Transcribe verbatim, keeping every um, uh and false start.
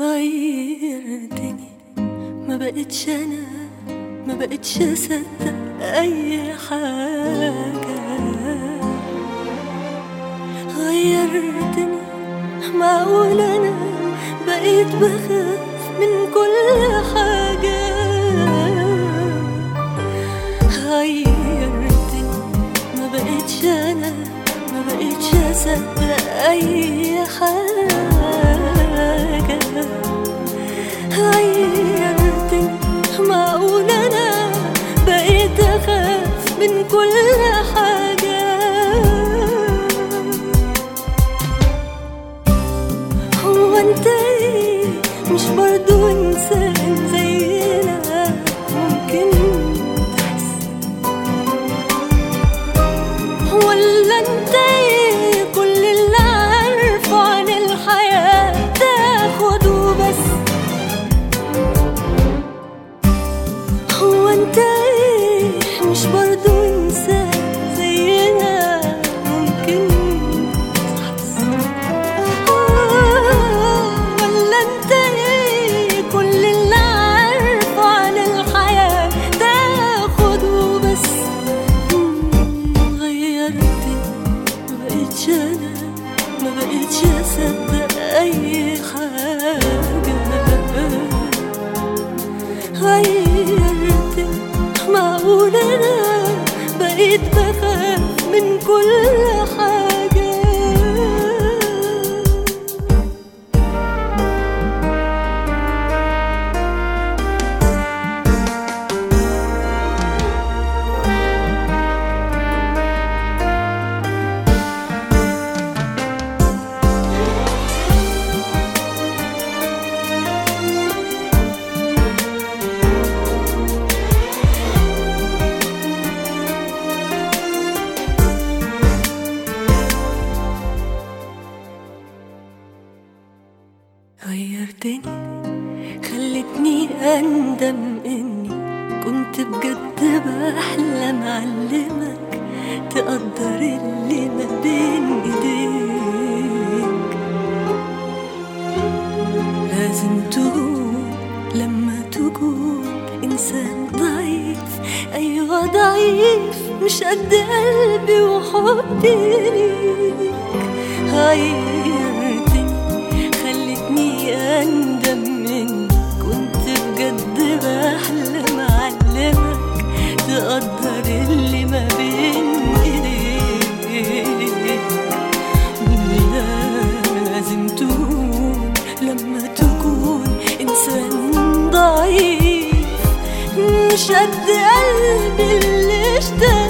غيرتني، ما بقتش انا، ما بقتش اصدق اي حاجة. غيرتني، معقول انا بقيت بخاف من كل حاجة. غيرتني، ما بقتش انا، ما بقتش اصدق اي حاجة. غيرتني، معقول انا بقيت اخاف من كل حاجة. هو انت ايه مش برضو انسان زينا؟ ممكن تحس ولا انت ايه كل اللي عارفه عن الحياة تاخده بس؟ هو انت ايه مش برضو انسان زينا؟ ممكن تحس ولا انت ايه كل اللي عارفه عن الحياة تاخده بس؟ غيرتني، ما بقتش انا، ما بقتش اصدق اي حاجة. غيرتني، معقول انا بقيت بخاف من كل حاجة. غيرتني، خلتني أندم إني كنت بجد بحلم أعلمك تقدر اللي ما بين إيديك. لازم تكون لما تكون إنسان ضعيف، أيوة ضعيف، مش قد قلبي وحبي ليك. غيرتني، خلتني أندم إني كنت بجد بحلم أعلمك تقدر اللي ما بين إيديك. لازم تكون لما تكون إنسان ضعيف، مش قد قلبي اللي اشتاق